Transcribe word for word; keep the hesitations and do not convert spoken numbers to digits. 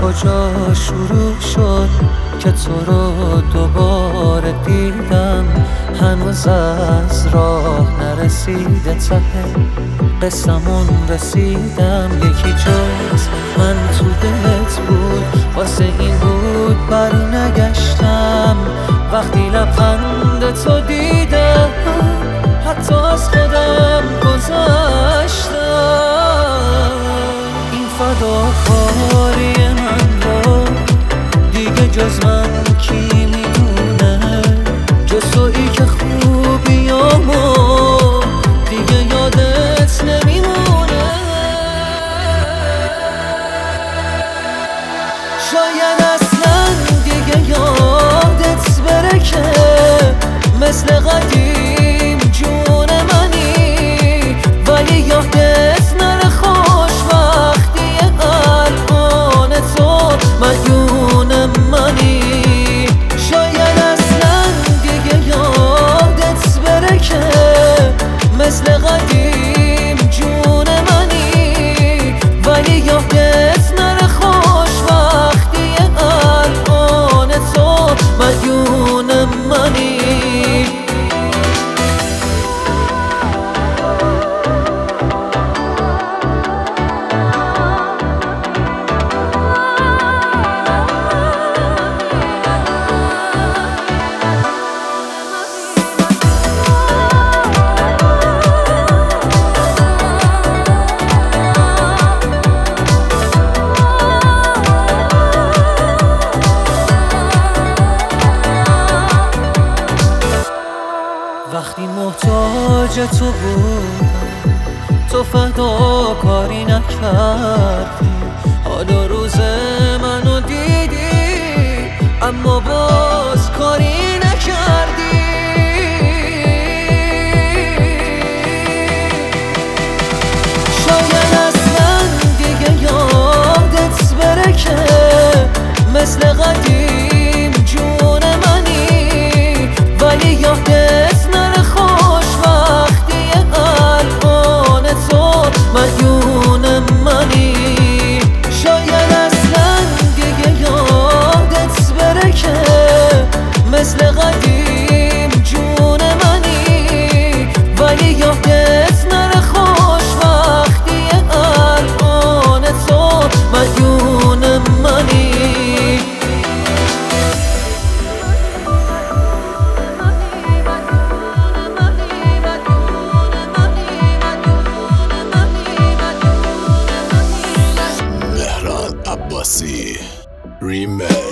کجا شروع شد که تو رو دوباره دیدم؟ هنوز از راه نرسیده ته قصمون رسیدم. یکی جز من تو دلت بود، واسه این بود بر نگشتم. وقتی لبخند تو دیدم حتی از خودم گذشتم. این فداکاری من رو دیگه جز من کی میدونه؟ جز تویی که خوبیامو دیگه یادت نمیمونه. شاید اصلا دیگه یادت بره که مثل قدیم جون منی، ولی یادت نره خوشبختی الان تو مدیون منی. شاید اصلا دیگه یادت بره که مثل قدیم جون منی، ولی یادت نره خوشبختی الان تو مدیون منی. وقتی محتاج تو بودم تو فداکاری نکردی. حالا روز منو دیدی اما باز کاری نکردی. شاید اصلا دیگه یادت بره که مثل قدیم جون منی، ولی یادت مدیون منی. شاید اصلا دیگه یادت بره که مثل قدیم جون منی، ولی یادت نره خوشبختی الان تو مدیون منی. Remix.